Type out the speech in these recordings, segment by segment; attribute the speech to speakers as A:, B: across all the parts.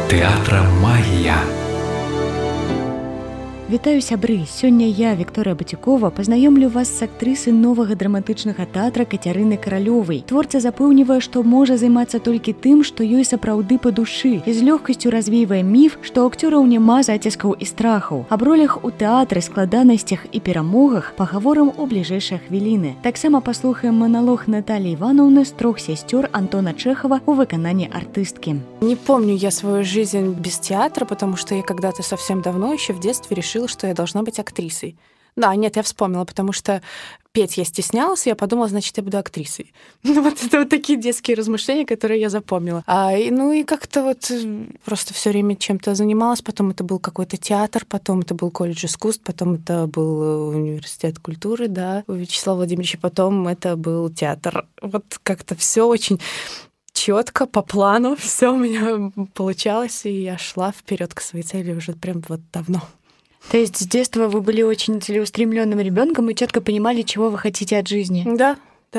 A: Тэатра магія.
B: Вітаю, сябры! Сёння я, Вікторыя Бацюкова, пазнаёмлю вас з актрысай новага драматычнага тэатра Кацярыны Каралёвай. Творца запэўнівае, што можа займацца толькі тым, што ёй сапраўды па душы, і з лёгкасцю развейвае міф, што ў акцёраў няма заціскаў і страхаў. Аб ролях у тэатры, складанасцях і перамогах пагаворым у бліжэйшыя хвіліны. Таксама паслухаем маналог Натальи Ивановны з трох сестер Антона Чехова у выкананні артысткі.
C: Не помню я свою жизнь без театра, потому что я когда-то совсем давно, еще в детстве, решила, что я должна быть актрисой. Да, нет, я вспомнила, потому что петь я стеснялась, и я подумала, значит, я буду актрисой. Вот это вот такие детские размышления, которые я запомнила. И как-то вот просто все время чем-то занималась. Потом это был какой-то театр, потом это был колледж искусств, потом это был университет культуры, да, у Вячеслава Владимировича, потом это был театр. Вот как-то все очень четко, по плану, все у меня получалось, и я шла вперед к своей цели уже прям вот давно.
B: То есть с детства вы были очень целеустремленным ребенком и четко понимали, чего вы хотите от жизни?
C: Да.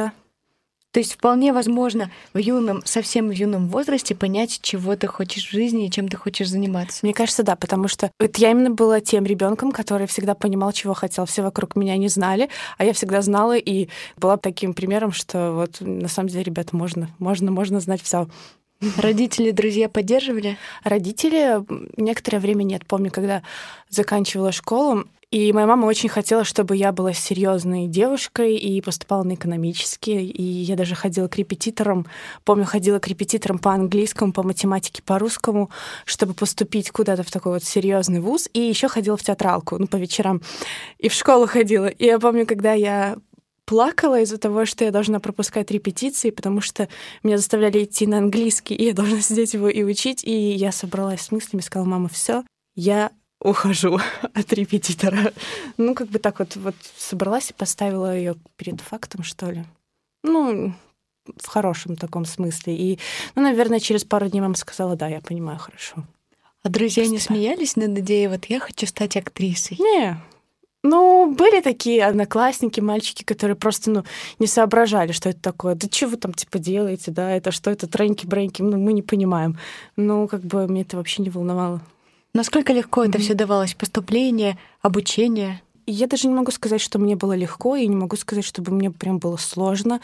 B: То есть вполне возможно совсем в юном возрасте понять, чего ты хочешь в жизни и чем ты хочешь заниматься.
C: Мне кажется, да, потому что вот я именно была тем ребенком, который всегда понимал, чего хотел. Все вокруг меня не знали, а я всегда знала и была таким примером, что вот на самом деле, ребята, можно знать все.
B: Родители, друзья поддерживали?
C: Родители некоторое время нет. Помню, когда заканчивала школу, и моя мама очень хотела, чтобы я была серьезной девушкой и поступала на экономические. И я даже ходила к репетиторам. Помню, ходила к репетиторам по английскому, по математике, по русскому, чтобы поступить куда-то в такой вот серьезный вуз. И еще ходила в театралку, по вечерам. И в школу ходила. И я помню, когда я плакала из-за того, что я должна пропускать репетиции, потому что меня заставляли идти на английский, и я должна сидеть его и учить. И я собралась с мыслями, сказала: мама, все, я ухожу от репетитора. Так вот собралась и поставила ее перед фактом, что ли. В хорошем таком смысле. И, наверное, через пару дней мама сказала: да, я понимаю, хорошо.
B: А друзья не смеялись над идеей, вот я хочу стать актрисой?
C: Не. Были такие одноклассники, мальчики, которые просто, не соображали, что это такое. Да что вы там, делаете, да, это что, это треньки-бреньки, мы не понимаем. Меня это вообще не волновало.
B: Насколько легко это все давалось? Поступление, обучение?
C: Я даже не могу сказать, что мне было легко, и не могу сказать, чтобы мне прям было сложно.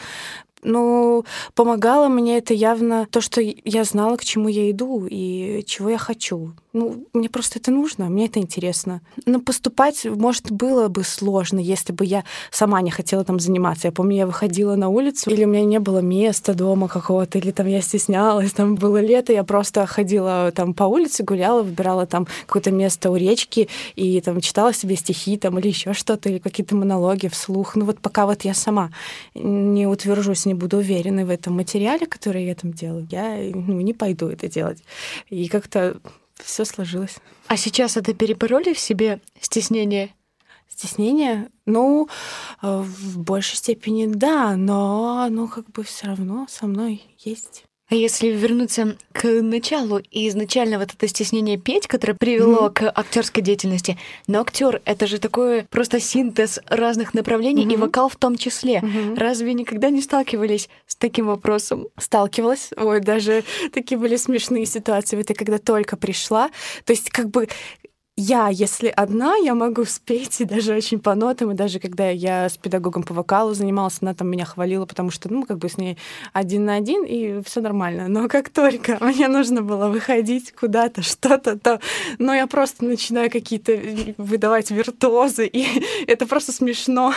C: Помогало мне это явно то, что я знала, к чему я иду и чего я хочу. Мне просто это нужно, мне это интересно. Но поступать, может, было бы сложно, если бы я сама не хотела там заниматься. Я помню, я выходила на улицу, или у меня не было места дома какого-то, или там я стеснялась, там было лето, я просто ходила там по улице, гуляла, выбирала там какое-то место у речки и там читала себе стихи там, или еще что-то, или какие-то монологи вслух. Пока я сама не утвержусь, не буду уверена в этом материале, который я там делаю, я не пойду это делать. И как-то все сложилось.
B: А сейчас это перебороли в себе стеснение?
C: Стеснение? В большей степени да, но оно все равно со мной есть.
B: А если вернуться к началу и изначально вот это стеснение петь, которое привело к актерской деятельности, но актер это же такой просто синтез разных направлений, и вокал в том числе. Разве никогда не сталкивались с таким вопросом?
C: Сталкивалась. Ой, даже такие были смешные ситуации. Это когда только пришла. То есть если одна, я могу спеть, и даже очень по нотам, и даже когда я с педагогом по вокалу занималась, она там меня хвалила, потому что, с ней 1 на 1, и все нормально. Но как только мне нужно было выходить куда-то, что-то, то я просто начинаю какие-то выдавать виртуозы, и это просто смешно.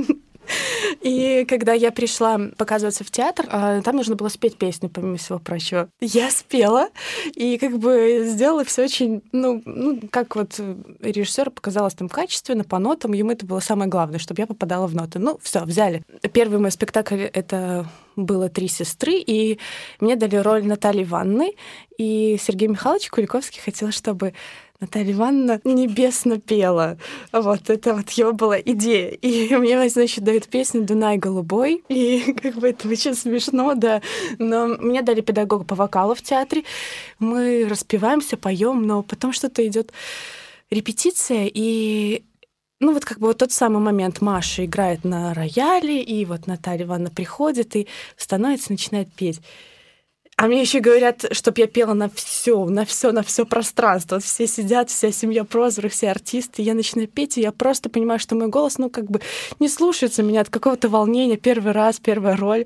C: И когда я пришла показываться в театр, там нужно было спеть песню, помимо всего прочего. Я спела и сделала все очень, как режиссёру показалось там качественно, по нотам, ему это было самое главное, чтобы я попадала в ноты. Все, взяли. Первый мой спектакль — это было «Три сестры», и мне дали роль Натальи Ивановны, и Сергей Михайлович Куликовский хотел, чтобы Наталья Ивановна небесно пела. Это его была идея. И мне, дают песню «Дунай голубой». И это очень смешно, да. Но мне дали педагога по вокалу в театре. Мы распеваемся, поем, но потом что-то идет репетиция, и тот самый момент Маша играет на рояле, и Наталья Ивановна приходит и становится, начинает петь. А мне еще говорят, чтобы я пела на все пространство. Вот все сидят, вся семья прозорых, все артисты. Я начинаю петь, и я просто понимаю, что мой голос, не слушается меня от какого-то волнения. Первый раз, первая роль.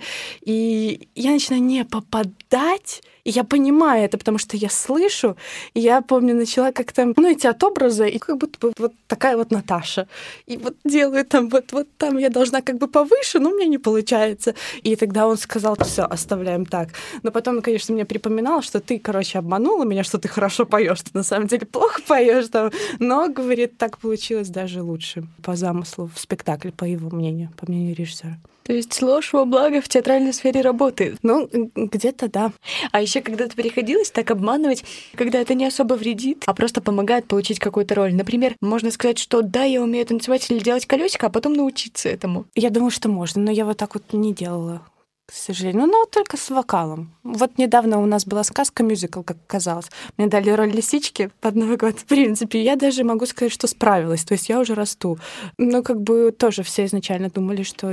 C: И я начинаю не попадать. И я понимаю это, потому что я слышу. И я помню, начала как-то, идти от образа, и как будто бы вот такая вот Наташа. И вот делаю там, вот там я должна как бы повыше, но у меня не получается. И тогда он сказал: все, оставляем так. Но потом, конечно, мне припоминал, что ты, обманула меня, что ты хорошо поешь, ты на самом деле плохо поешь там. Но, говорит, так получилось даже лучше по замыслу в спектакле, по его мнению, по мнению режиссера.
B: То есть ложь во благо в театральной сфере работает.
C: Где-то да.
B: А еще когда-то приходилось так обманывать, когда это не особо вредит, а просто помогает получить какую-то роль. Например, можно сказать, что да, я умею танцевать или делать колесико, а потом научиться этому.
C: Я думаю, что можно, но я вот так вот не делала, к сожалению. Но только с вокалом. Вот недавно у нас была сказка, мюзикл, как оказалось. Мне дали роль лисички под Новый год. В принципе, я даже могу сказать, что справилась. То есть я уже расту. Но тоже все изначально думали, что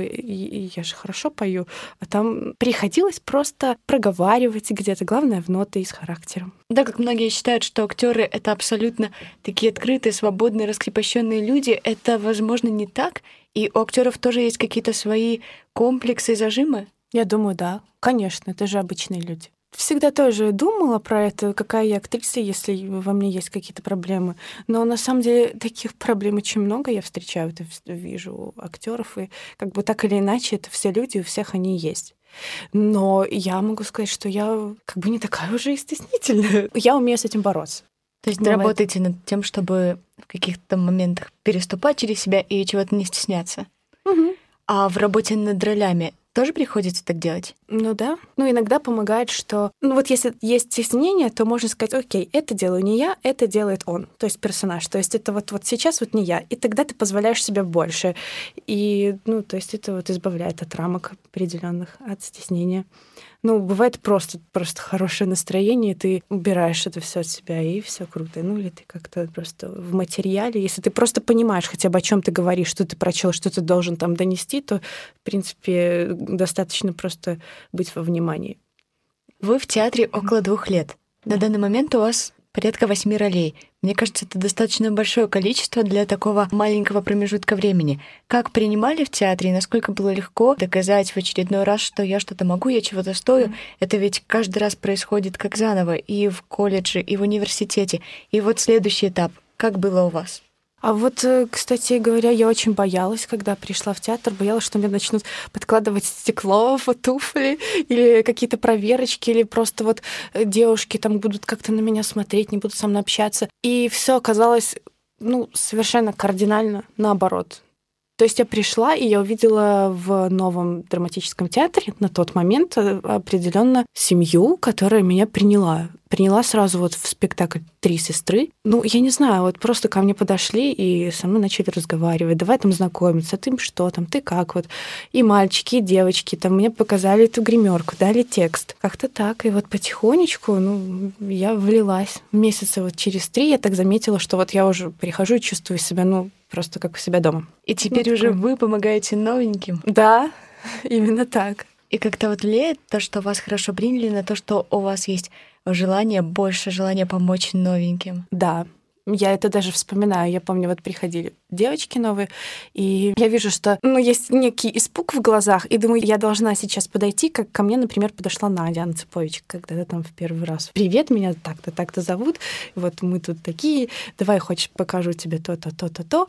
C: я же хорошо пою. А там приходилось просто проговаривать где-то. Главное, в ноты и с характером.
B: Да, как многие считают, что актеры это абсолютно такие открытые, свободные, раскрепощенные люди. Это, возможно, не так. И у актеров тоже есть какие-то свои комплексы и зажимы.
C: Я думаю, да. Конечно, это же обычные люди. Всегда тоже думала про это, какая я актриса, если во мне есть какие-то проблемы. Но на самом деле таких проблем очень много. Я встречаю это, вижу актеров, и так или иначе это все люди, у всех они есть. Но я могу сказать, что я не такая уже и стеснительная. Я умею с этим бороться.
B: То есть работаете над тем, чтобы в каких-то моментах переступать через себя и чего-то не стесняться.
C: Угу.
B: А в работе над ролями тоже приходится так делать?
C: Да. Иногда помогает, что... если есть стеснение, то можно сказать: окей, это делаю не я, это делает он, то есть персонаж. То есть это вот сейчас не я. И тогда ты позволяешь себе больше. И, то есть это избавляет от рамок определенных, от стеснения. Бывает просто хорошее настроение, ты убираешь это все от себя, и все круто. Или ты как-то просто в материале. Если ты просто понимаешь хотя бы, о чем ты говоришь, что ты прочел, что ты должен там донести, то, в принципе, достаточно просто быть во внимании.
B: Вы в театре около 2 лет. На данный момент у вас порядка 8 ролей. Мне кажется, это достаточно большое количество для такого маленького промежутка времени. Как принимали в театре и насколько было легко доказать в очередной раз, что я что-то могу, я чего-то стою? Это ведь каждый раз происходит как заново и в колледже, и в университете. И вот следующий этап. Как было у вас?
C: А кстати говоря, я очень боялась, когда пришла в театр, боялась, что мне начнут подкладывать стекло в туфли или какие-то проверочки, или просто девушки там будут как-то на меня смотреть, не будут со мной общаться. И все оказалось, совершенно кардинально наоборот. То есть я пришла, и я увидела в новом драматическом театре на тот момент определенно семью, которая меня приняла. Приняла сразу в спектакль «Три сестры». Я не знаю, просто ко мне подошли и со мной начали разговаривать. Давай там знакомиться. Ты что там, ты как? И мальчики, и девочки. Там мне показали эту гримерку, дали текст. Как-то так. И потихонечку, я влилась. Месяца через 3 я так заметила, что я уже прихожу и чувствую себя, просто как у себя дома.
B: И теперь уже вы помогаете новеньким?
C: Да, именно так.
B: И как-то влияет то, что вас хорошо приняли, на то, что у вас есть больше желания помочь новеньким?
C: Да, я это даже вспоминаю. Я помню, приходили девочки новые, и я вижу, что есть некий испуг в глазах, и думаю, я должна сейчас подойти, как ко мне, например, подошла Надя Анцепович, когда-то там в первый раз. Привет, меня так-то, так-то зовут, мы тут такие, давай, хочешь, покажу тебе то-то, то-то, то.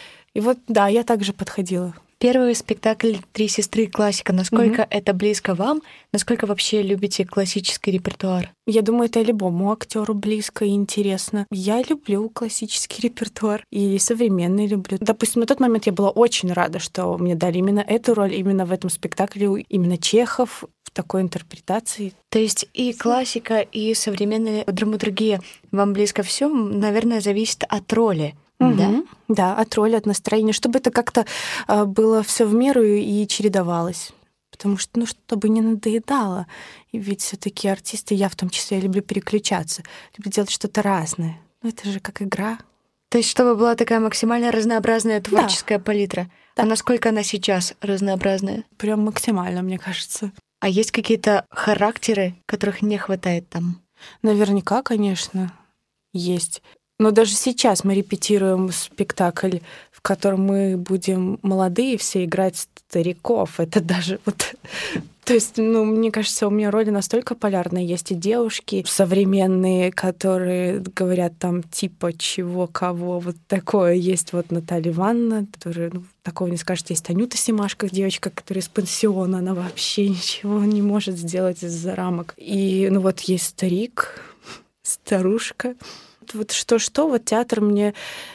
C: И да, я также подходила.
B: Первый спектакль «Три сестры» классика. Насколько это близко вам? Насколько вообще любите классический репертуар?
C: Я думаю, это любому актеру близко и интересно. Я люблю классический репертуар и современный люблю. Допустим, на тот момент я была очень рада, что мне дали именно эту роль, именно в этом спектакле, именно Чехов в такой интерпретации.
B: То есть и классика, и современная драматургия вам близко все, наверное, зависит от роли. Да?
C: Да, от роли, от настроения, чтобы это как-то было все в меру и чередовалось. Потому что, чтобы не надоедало. И ведь все-таки артисты, я в том числе, я люблю переключаться, люблю делать что-то разное. Это же как игра.
B: То есть, чтобы была такая максимально разнообразная творческая палитра. Да. А насколько она сейчас разнообразная?
C: Прям максимально, мне кажется.
B: А есть какие-то характеры, которых не хватает там?
C: Наверняка, конечно, есть. Но даже сейчас мы репетируем спектакль, в котором мы будем молодые все играть стариков. Это даже вот... То есть, мне кажется, у меня роли настолько полярные. Есть и девушки современные, которые говорят там типа чего, кого, вот такое. Есть вот Наталья Ивановна, которая, такого не скажете. Есть Анюта Семашко, девочка, которая из пансиона, она вообще ничего не может сделать из-за рамок. И, вот есть старик, старушка. Вот что-что, вот театр мне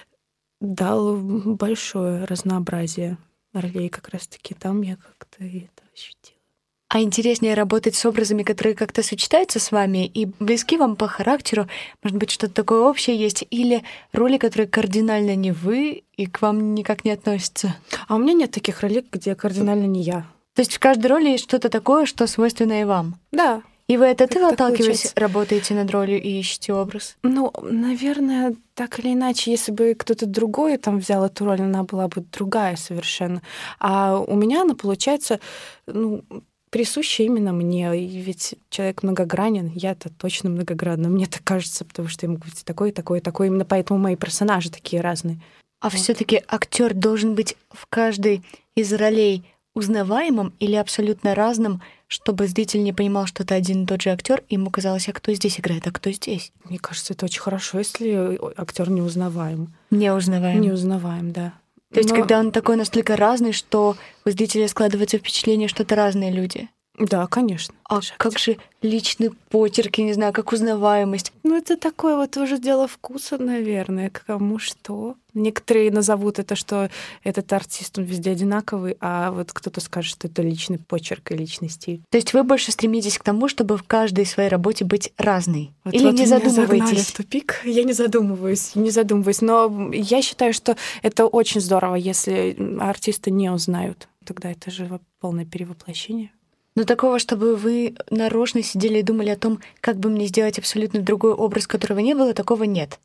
C: дал большое разнообразие ролей как раз-таки. Там я как-то это ощутила.
B: А интереснее работать с образами, которые как-то сочетаются с вами и близки вам по характеру? Может быть, что-то такое общее есть? Или роли, которые кардинально не вы и к вам никак не относятся?
C: А у меня нет таких ролей, где кардинально не я.
B: То есть в каждой роли есть что-то такое, что свойственно и вам?
C: Да.
B: И вы от этого, отталкиваясь, работаете над ролью и ищете образ?
C: Наверное, так или иначе, если бы кто-то другой там взял эту роль, она была бы другая совершенно. А у меня она получается, присуща именно мне. И ведь человек многогранен, я-то точно многогранна. Мне так кажется, потому что я могу быть такой, такой, такой. Именно поэтому мои персонажи такие разные.
B: А все-таки актер должен быть в каждой из ролей узнаваемым или абсолютно разным, чтобы зритель не понимал, что это один и тот же актер, и ему казалось, а кто здесь играет, а кто здесь?
C: Мне кажется, это очень хорошо, если актер не узнаваем.
B: Не узнаваем.
C: Не узнаваем, да.
B: То есть, когда он такой настолько разный, что у зрителя складывается впечатление, что это разные люди.
C: Да, конечно.
B: А как же личный почерк, я не знаю, как узнаваемость?
C: Это такое вот уже дело вкуса, наверное, кому что. Некоторые назовут это, что этот артист, он везде одинаковый, а вот кто-то скажет, что это личный почерк и личный стиль.
B: То есть вы больше стремитесь к тому, чтобы в каждой своей работе быть разной? Или не
C: меня
B: задумываетесь?
C: Загнали в тупик. Я не задумываюсь. Но я считаю, что это очень здорово, если артисты не узнают. Тогда это же полное перевоплощение.
B: Но такого, чтобы вы нарочно сидели и думали о том, как бы мне сделать абсолютно другой образ, которого не было, такого нет.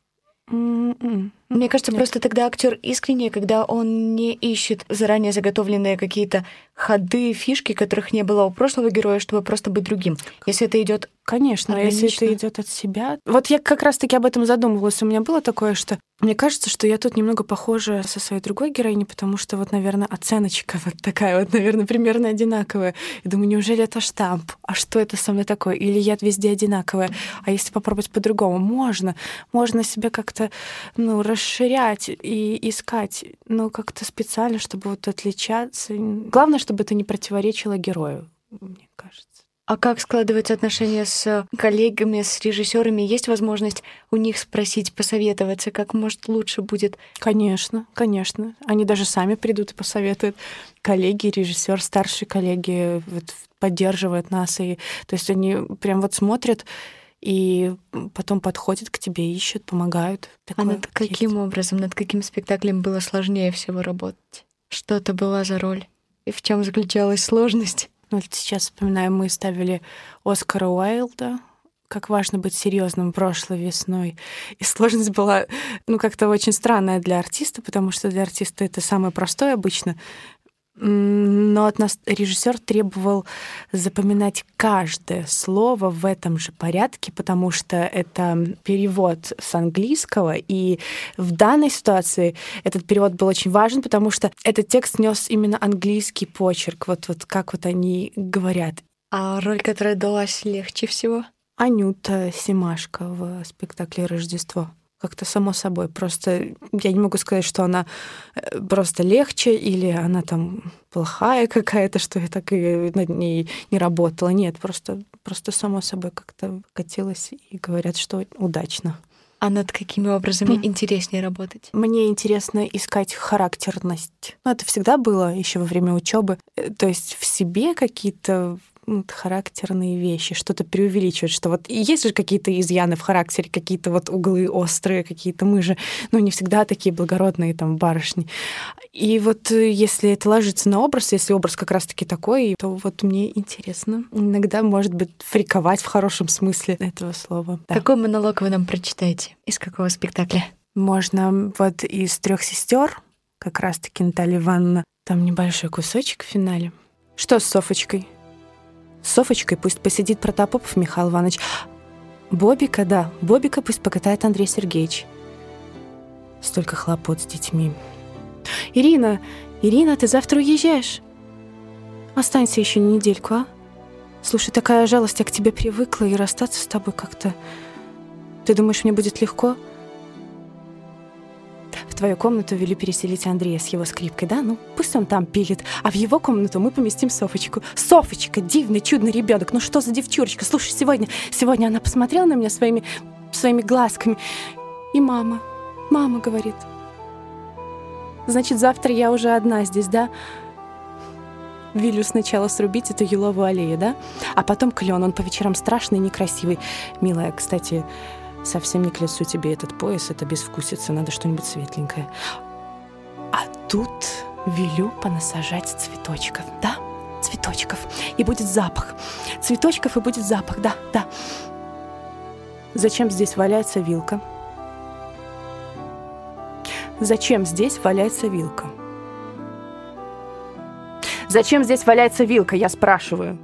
B: Мне кажется, просто тогда актер искренне, когда он не ищет заранее заготовленные какие-то ходы, фишки, которых не было у прошлого героя, чтобы просто быть другим. Если это идет,
C: конечно,
B: органично.
C: Если это идет от себя. Вот я как раз-таки об этом задумывалась. У меня было такое, что мне кажется, что я тут немного похожа со своей другой героиней, потому что вот, наверное, оценочка вот такая вот, наверное, примерно одинаковая. И думаю, неужели это штамп? А что это со мной такое? Или я везде одинаковая? А если попробовать по-другому? Можно себя как-то, расширять и искать, как-то специально, чтобы вот отличаться. Главное, чтобы это не противоречило герою, мне кажется.
B: А как складываются отношения с коллегами, с режиссерами? Есть возможность у них спросить, посоветоваться, как, может, лучше будет?
C: Конечно. Они даже сами придут и посоветуют. Коллеги, режиссер, старшие коллеги поддерживают нас. То есть они прям вот смотрят и потом подходят к тебе, ищут, помогают.
B: А над каким образом, над каким спектаклем было сложнее всего работать? Что это была за роль? И в чем заключалась сложность?
C: Сейчас вспоминаю, мы ставили Оскара Уайльда «Как важно быть серьезным» прошлой весной. И сложность была, как-то очень странная для артиста, потому что для артиста это самое простое обычно. Но от нас режиссер требовал запоминать каждое слово в этом же порядке, потому что это перевод с английского, и в данной ситуации этот перевод был очень важен, потому что этот текст нес именно английский почерк, вот как вот они говорят.
B: А роль, которая далась легче всего?
C: Анюта Семашко в спектакле «Рождество». Как-то само собой. Просто я не могу сказать, что она просто легче или она там плохая какая-то, что я так и над ней не работала. Нет, просто само собой как-то катилась, и говорят, что удачно.
B: А над какими образами интереснее работать?
C: Мне интересно искать характерность. Это всегда было еще во время учебы. То есть в себе какие-то характерные вещи, что-то преувеличивать, что вот есть же какие-то изъяны в характере, какие-то вот углы острые, какие-то мы же, не всегда такие благородные там барышни. И вот если это ложится на образ, если образ как раз-таки такой, то вот мне интересно иногда, может быть, фриковать в хорошем смысле этого слова. Да.
B: Какой монолог вы нам прочитаете? Из какого спектакля?
C: Можно вот из «Трех сестер», как раз-таки Наталья Ивановна, там небольшой кусочек в финале. Что с Софочкой? С Софочкой пусть посидит Протопопов Михаил Иванович. Бобика, да, Бобика пусть покатает Андрей Сергеевич. Столько хлопот с детьми. Ирина, ты завтра уезжаешь? Останься еще недельку, а? Слушай, такая жалость, я к тебе привыкла, и расстаться с тобой как-то... Ты думаешь, мне будет легко? В твою комнату вели переселить Андрея с его скрипкой, да? Ну, пусть он там пилит. А в его комнату мы поместим Софочку. Софочка, дивный, чудный ребенок. Ну что за девчурочка? Слушай, сегодня она посмотрела на меня своими глазками. И мама говорит: значит, завтра я уже одна здесь, да? Велю сначала срубить эту еловую аллею, да? А потом клен. Он по вечерам страшный и некрасивый. Милая, кстати, совсем не к лицу тебе этот пояс, это безвкусица, надо что-нибудь светленькое. А тут велю понасажать цветочков, да? Цветочков. И будет запах. Цветочков, и будет запах, да. Зачем здесь валяется вилка? Зачем здесь валяется вилка? Зачем здесь валяется вилка, я спрашиваю?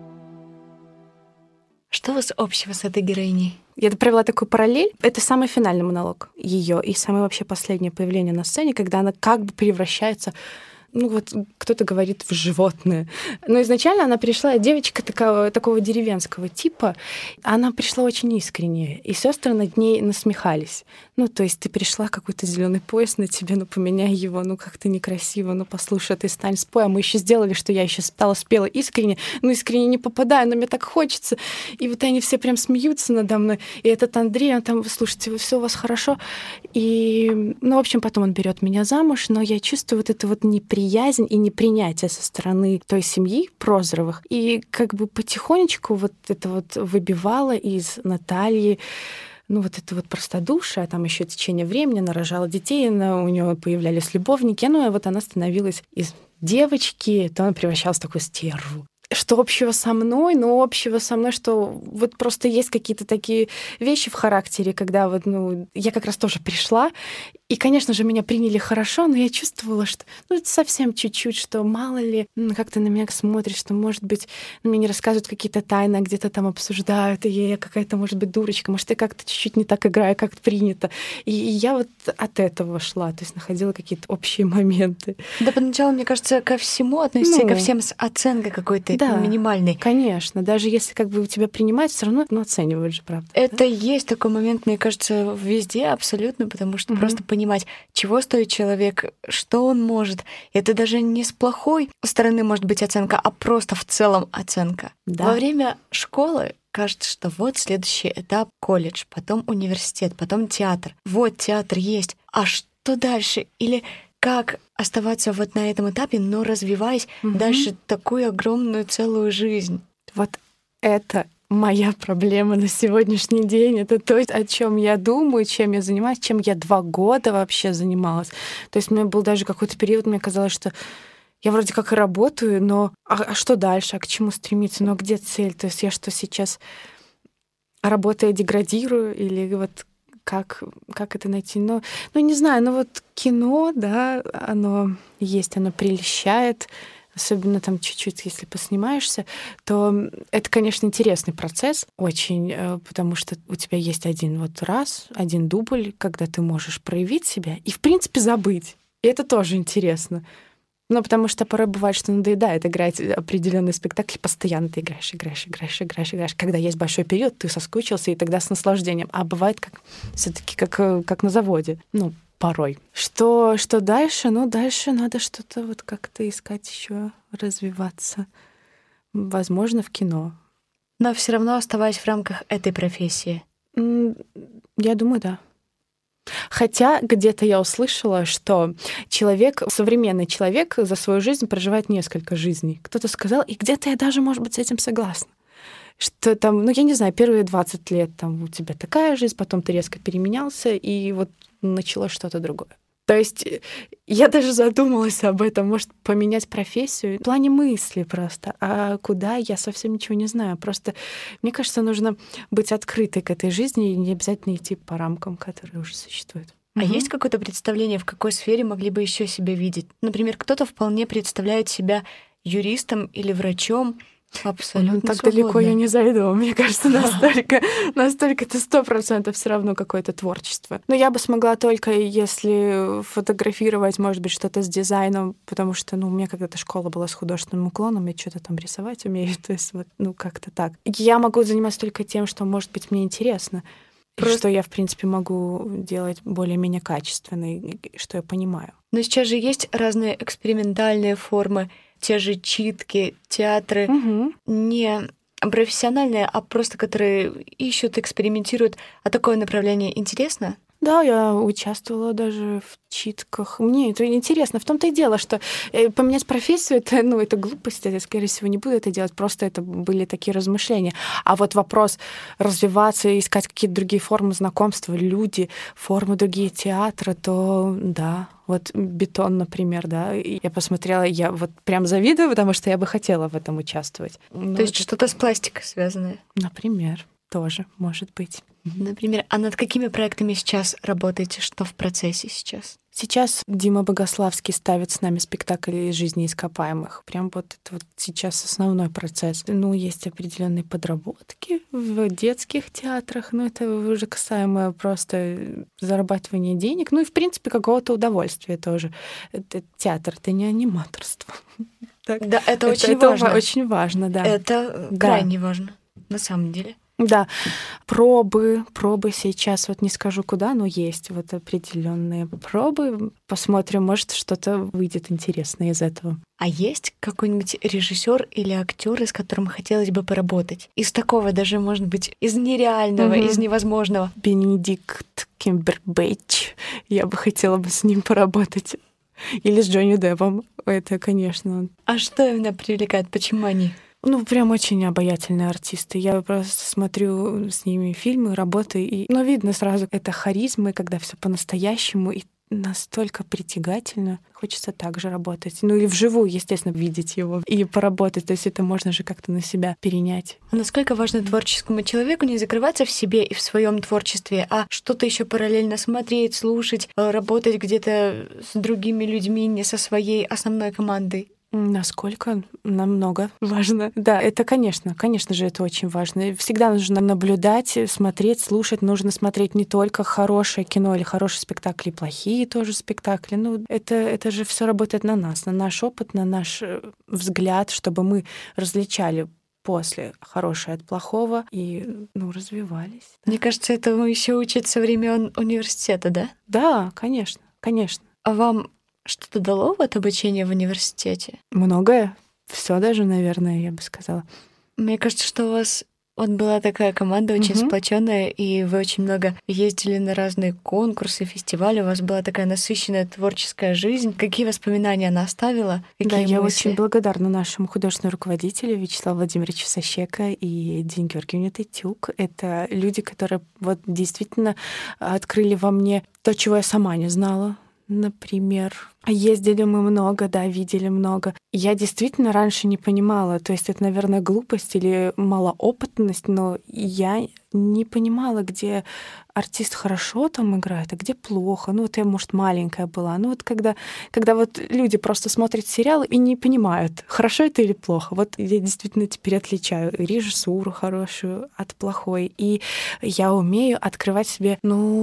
B: Что у вас общего с этой героиней?
C: Я провела такую параллель. Это самый финальный монолог ее и самое вообще последнее появление на сцене, когда она как бы превращается, ну вот кто-то говорит, в животное. Но изначально она пришла, девочка такого деревенского типа, она пришла очень искренне, и сестры над ней насмехались. Ну, то есть ты пришла, какой-то зеленый пояс на тебе, ну, поменяй его, ну, как-то некрасиво, ну, послушай, ты стань, спой. А мы еще сделали, что я еще спела искренне, ну, искренне не попадаю, но мне так хочется. И вот они все прям смеются надо мной. И этот Андрей, он там: слушайте, все у вас хорошо. И, ну, в общем, потом он берет меня замуж, но я чувствую вот эту вот неприязнь и непринятие со стороны той семьи Прозоровых. И как бы потихонечку вот это вот выбивало из Натальи, ну, вот это вот простодушие, а там еще течение времени, она рожала детей, у нее появлялись любовники, ну, и вот она становилась из девочки, то она превращалась в такую стерву. Что общего со мной? Ну, общего со мной, что вот просто есть какие-то такие вещи в характере, когда вот, ну, я как раз тоже пришла, и, конечно же, меня приняли хорошо, но я чувствовала, что, ну, это совсем чуть-чуть, что мало ли, как ты на меня смотришь, что, может быть, мне не рассказывают какие-то тайны, а где-то там обсуждают, и я какая-то, может быть, дурочка, может, я как-то чуть-чуть не так играю, как принято. И я вот от этого шла, то есть находила какие-то общие моменты.
B: Да, поначалу, мне кажется, ко всему относиться, ко всем с оценкой какой-то, да, минимальной.
C: Конечно, даже если как бы тебя принимают, все равно, ну, оценивают же, правда.
B: Это есть такой момент, мне кажется, везде абсолютно, потому что просто понимать, чего стоит человек, что он может. Это даже не с плохой стороны может быть оценка, а просто в целом оценка. Да. Во время школы кажется, что вот следующий этап — колледж, потом университет, потом театр. Вот театр есть. А что дальше? Или как оставаться вот на этом этапе, но развиваясь дальше такую огромную целую жизнь?
C: Вот это моя проблема на сегодняшний день. Это то, о чем я думаю, чем я занимаюсь, чем я 2 года вообще занималась. То есть у меня был даже какой-то период, мне казалось, что я вроде как и работаю, но а что дальше? А к чему стремиться? Ну а где цель? То есть я что, сейчас работая деградирую? Или вот как это найти? Ну, не знаю, но вот кино, да, оно есть, оно прельщает. Особенно там чуть-чуть, если поснимаешься, то это, конечно, интересный процесс очень, потому что у тебя есть один дубль, когда ты можешь проявить себя и, в принципе, забыть. И это тоже интересно. Ну, потому что порой бывает, что надоедает играть определенный спектакль, постоянно ты играешь. Когда есть большой период, ты соскучился, и тогда с наслаждением. А бывает все-таки как на заводе. Ну, порой. Что дальше? Ну, дальше надо что-то вот как-то искать еще, развиваться. Возможно, в кино.
B: Но все равно оставаясь в рамках этой профессии.
C: Я думаю, да. Хотя где-то я услышала, что современный человек за свою жизнь проживает несколько жизней. Кто-то сказал, и где-то я даже, может быть, с этим согласна. Что там, ну, я не знаю, первые 20 лет там у тебя такая жизнь, потом ты резко переменялся, и вот началось что-то другое. То есть я даже задумалась об этом, может, поменять профессию в плане мысли просто. А куда, я совсем ничего не знаю. Просто, мне кажется, нужно быть открытой к этой жизни и не обязательно идти по рамкам, которые уже существуют.
B: А есть какое-то представление, в какой сфере могли бы еще себя видеть? Например, кто-то вполне представляет себя юристом или врачом, Абсолютно
C: Так
B: свободно.
C: далеко я не зайду. Мне кажется, настолько это 100% все равно какое-то творчество. Но я бы смогла только, если фотографировать, может быть, что-то с дизайном, потому что, у меня когда-то школа была с художественным уклоном, я что-то там рисовать умею, то есть вот, как-то так. Я могу заниматься только тем, что, может быть, мне интересно. И что я, в принципе, могу делать более-менее качественно, и что я понимаю.
B: Но сейчас же есть разные экспериментальные формы, те же читки, театры, не профессиональные, а просто которые ищут, экспериментируют. А такое направление интересно?
C: Да, я участвовала даже в читках. Мне это интересно. В том-то и дело, что поменять профессию это глупость. Я, скорее всего, не буду это делать. Просто это были такие размышления. А вот вопрос развиваться, искать какие-то другие формы знакомства, люди, формы другие театра, то да. Вот бетон, например, да. И я посмотрела, я вот прям завидую, потому что я бы хотела в этом участвовать.
B: То есть что-то с пластикой связанное?
C: Например, тоже может быть.
B: Например, а над какими проектами сейчас работаете? Что в процессе сейчас?
C: Сейчас Дима Богославский ставит с нами спектакль из жизни ископаемых. Прям вот это вот сейчас основной процесс. Есть определенные подработки в детских театрах, но это уже касаемо просто зарабатывания денег, и, в принципе, какого-то удовольствия тоже. Это театр, это не аниматорство.
B: Да, это очень важно.
C: Это очень важно, да.
B: Это крайне важно, на самом деле.
C: Да, пробы сейчас, вот не скажу куда, но есть вот определенные пробы. Посмотрим, может, что-то выйдет интересное из этого.
B: А есть какой-нибудь режиссер или актер, с которым хотелось бы поработать? Из такого даже, может быть, из нереального, из невозможного.
C: Бенедикт Камбербэтч. Я бы хотела с ним поработать. Или с Джонни Деппом. Это, конечно.
B: А что именно привлекает? Почему они?
C: Прям очень обаятельные артисты. Я просто смотрю с ними фильмы, работы, и видно сразу это харизма, когда все по-настоящему и настолько притягательно. Хочется также работать. И вживую, естественно, видеть его и поработать. То есть это можно же как-то на себя перенять.
B: А насколько важно творческому человеку не закрываться в себе и в своем творчестве, а что-то еще параллельно смотреть, слушать, работать где-то с другими людьми, не со своей основной командой?
C: Насколько намного важно. Да, это, конечно же, это очень важно. Всегда нужно наблюдать, смотреть, слушать. Нужно смотреть не только хорошее кино или хорошие спектакли, плохие тоже спектакли. Это же все работает на нас, на наш опыт, на наш взгляд, чтобы мы различали после хорошее от плохого и развивались.
B: Мне кажется, этому еще учат со времен университета, да?
C: Да, конечно.
B: А вам что-то дало вот обучение в университете?
C: Многое. Все даже, наверное, я бы сказала.
B: Мне кажется, что у вас была такая команда очень сплоченная, и вы очень много ездили на разные конкурсы, фестивали. У вас была такая насыщенная творческая жизнь. Какие воспоминания она оставила? Какие
C: я
B: мысли?
C: очень благодарна нашему художественному руководителю Вячеславу Владимировичу Сащеко и Дине Георгиевне Тытюк. Это люди, которые действительно открыли во мне то, чего я сама не знала. Например, ездили мы много, да, видели много. Я действительно раньше не понимала, то есть это, наверное, глупость или малоопытность, но я не понимала, где артист хорошо там играет, а где плохо. Я, может, маленькая была. Когда люди просто смотрят сериалы и не понимают, хорошо это или плохо. Я действительно теперь отличаю режиссуру хорошую от плохой. И я умею открывать себе,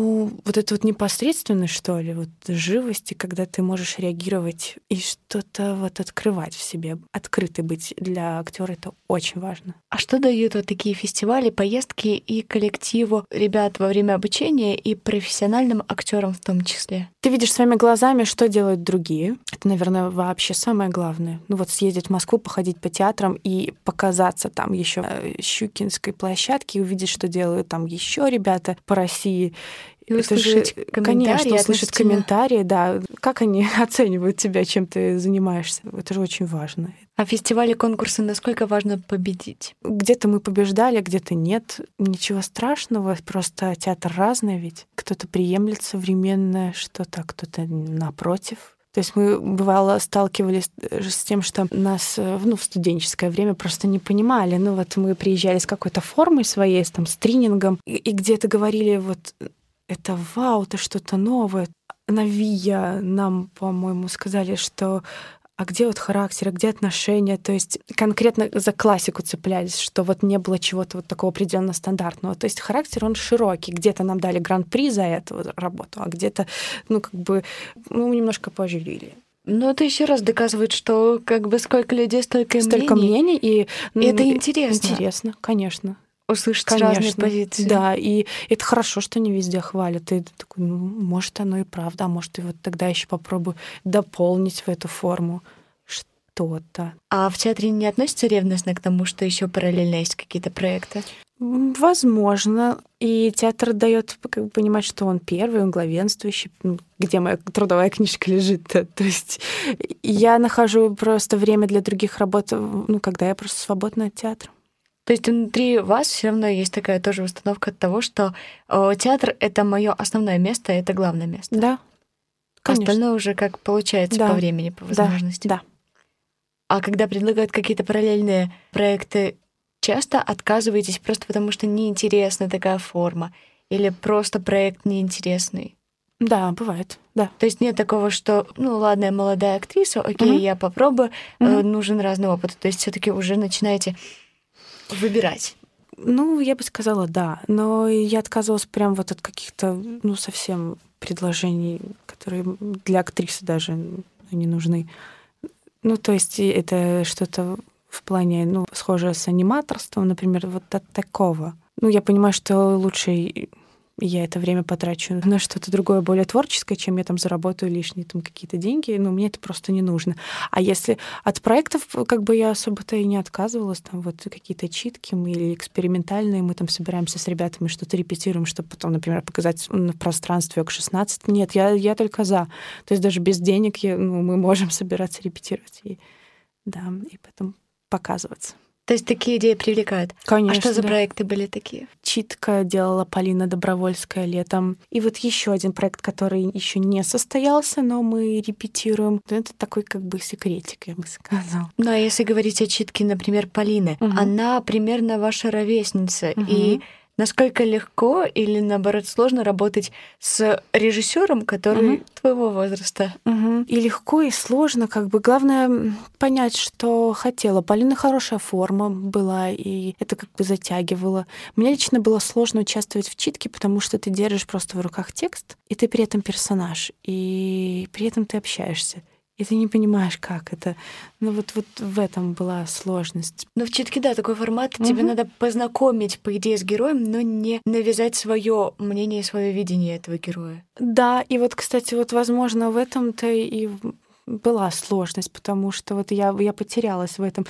C: эту непосредственность, что ли, живости, когда ты можешь реагировать и что-то открывать в себе. Открытый быть для актера это очень важно.
B: А что дают такие фестивали, поездки и коллективу ребят во время обучения и профессиональным актерам в том числе?
C: Ты видишь своими глазами, что делают другие. Это, наверное, вообще самое главное. съездить в Москву, походить по театрам и показаться там еще на Щукинской площадке и увидеть, что делают там еще ребята по России.
B: И услышать комментарии.
C: Конечно, услышать комментарии, да. Как они оценивают тебя, чем ты занимаешься. Это же очень важно.
B: А фестивали, конкурсы, насколько важно победить?
C: Где-то мы побеждали, где-то нет. Ничего страшного, просто театр разный ведь. Кто-то приемлет современное что-то, а кто-то напротив. То есть мы, бывало, сталкивались с тем, что нас в студенческое время просто не понимали. Мы приезжали с какой-то формой своей, с тренингом, и где-то говорили это вау, это что-то новое. На ВИА нам, по-моему, сказали, что а где вот характер, а где отношения? То есть конкретно за классику цеплялись, что вот не было чего-то вот такого определенно стандартного. То есть характер, он широкий. Где-то нам дали гран-при за эту работу, а где-то, немножко пожалели.
B: Но это еще раз доказывает, что как бы сколько людей, столько
C: мнений. И
B: это интересно.
C: Интересно, конечно.
B: Услышать разные позиции.
C: Да, и это хорошо, что не везде хвалят. И ты такой, может, оно и правда, а может, и вот тогда еще попробую дополнить в эту форму что-то.
B: А в театре не относится ревностно к тому, что еще параллельно есть какие-то проекты?
C: Возможно. И театр дает понимать, что он первый, он главенствующий. Где моя трудовая книжка лежит-то? То есть я нахожу просто время для других работ, когда я просто свободна от театра.
B: То есть внутри вас все равно есть такая тоже установка от того, что театр — это мое основное место, это главное место.
C: Да, конечно.
B: Остальное уже как получается по времени, по возможности.
C: Да.
B: А когда предлагают какие-то параллельные проекты, часто отказываетесь просто потому, что неинтересна такая форма? Или просто проект неинтересный?
C: Да, бывает, да.
B: То есть нет такого, что, ладно, я молодая актриса, окей, я попробую, нужен разный опыт. То есть все таки уже начинаете выбирать.
C: Я бы сказала, да. Но я отказывалась прям вот от каких-то, совсем предложений, которые для актрисы даже не нужны. То есть это что-то в плане, схожее с аниматорством, например, вот от такого. Я понимаю, что лучше я это время потрачу на что-то другое, более творческое, чем я там заработаю лишние какие-то деньги, мне это просто не нужно. А если от проектов, я особо-то и не отказывалась, там вот какие-то читки или экспериментальные, мы там собираемся с ребятами, что-то репетируем, чтобы потом, например, показать в пространстве ОК-16. Нет, я только за. То есть даже без денег мы можем собираться репетировать и потом показываться.
B: То есть такие идеи привлекают?
C: Конечно.
B: А что за проекты были такие?
C: Читка делала Полина Добровольская летом. И вот еще один проект, который еще не состоялся, но мы репетируем. Это такой секретик, я бы сказала.
B: А если говорить о читке, например, Полины, она примерно ваша ровесница. И насколько легко или, наоборот, сложно работать с режиссером, который твоего возраста?
C: И легко, и сложно. Главное понять, что хотела. Полина хорошая форма была, и это затягивало. Мне лично было сложно участвовать в читке, потому что ты держишь просто в руках текст, и ты при этом персонаж, и при этом ты общаешься. И ты не понимаешь, как это. Вот в этом была сложность.
B: В читке, да, такой формат. Тебе надо познакомить, по идее, с героем, но не навязать свое мнение, свое видение этого героя.
C: Да, и кстати, возможно, в этом-то и была сложность, потому что я потерялась в этом.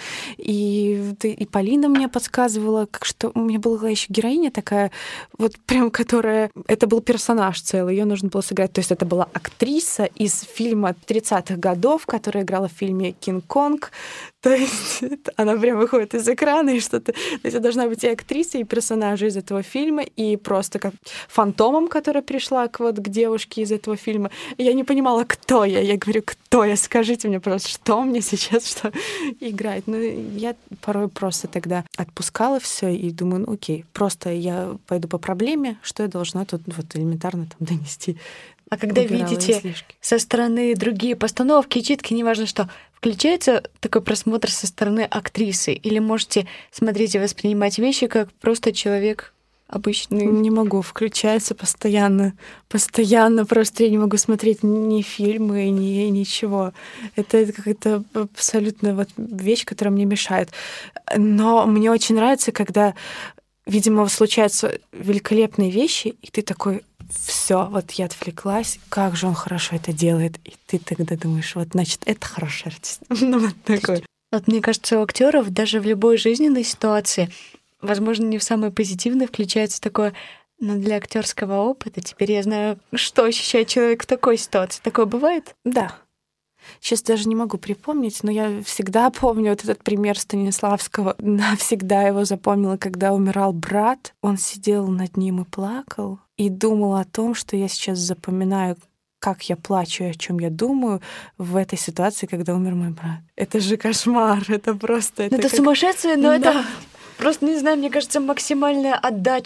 C: И Полина мне подсказывала, что у меня была еще героиня такая, прям которая... Это был персонаж целый, ее нужно было сыграть. То есть это была актриса из фильма 30-х годов, которая играла в фильме «Кинг-Конг». То есть она прям выходит из экрана и что-то... То есть это должна быть и актриса, и персонажи из этого фильма, и просто как фантомом, которая пришла к девушке из этого фильма. И я не понимала, кто я. Я говорю, кто я? Скажите мне просто, что мне сейчас что играть. Я порой просто тогда отпускала все и думаю, окей, просто я пойду по проблеме, что я должна тут элементарно донести.
B: А когда видите со стороны другие постановки, читки, неважно что, включается такой просмотр со стороны актрисы? Или можете смотреть и воспринимать вещи как просто человек обычный?
C: Не могу, включается постоянно. Постоянно просто я не могу смотреть ни фильмы, ни ничего. Это какая-то абсолютно вещь, которая мне мешает. Но мне очень нравится, когда, видимо, случаются великолепные вещи, и ты такой... Все, я отвлеклась, как же он хорошо это делает. И ты тогда думаешь, значит, это хороший артист. Такой.
B: Мне кажется, у актеров даже в любой жизненной ситуации, возможно, не в самой позитивной, включается такое, но для актерского опыта теперь я знаю, что ощущает человек в такой ситуации. Такое бывает?
C: Да. Сейчас даже не могу припомнить, но я всегда помню этот пример Станиславского. Навсегда его запомнила, когда умирал брат. Он сидел над ним и плакал, и думал о том, что я сейчас запоминаю, как я плачу и о чем я думаю в этой ситуации, когда умер мой брат. Это же кошмар, это просто...
B: Это сумасшествие, но это просто, не знаю, мне кажется, максимальная отдача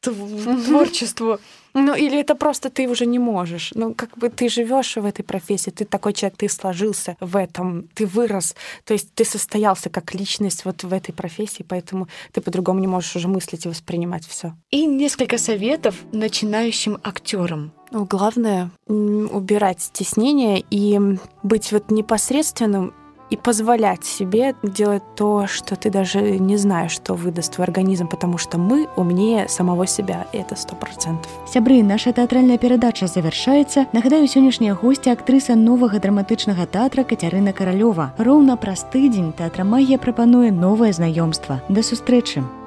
B: творчеству.
C: Ну, или это просто ты уже не можешь. Ну, как бы ты живешь в этой профессии, ты такой человек, ты сложился в этом, ты вырос, то есть ты состоялся как личность вот в этой профессии, поэтому ты по-другому не можешь уже мыслить и воспринимать все.
B: И несколько советов начинающим актерам.
C: Ну, главное убирать стеснение и быть вот непосредственным и позволять себе делать то, что ты даже не знаешь, что выдаст твой организм, потому что мы умнее самого себя, и это 100%.
B: Сябры, наша тэатральная перадача завяршаецца. Нагадаю, сённяшняя госця актрыса новага драматычнага тэатра Кацярына Каралёва. Роўна праз тыдзень тэатр Магія прапануе новае знаёмства. Да сустрэчы!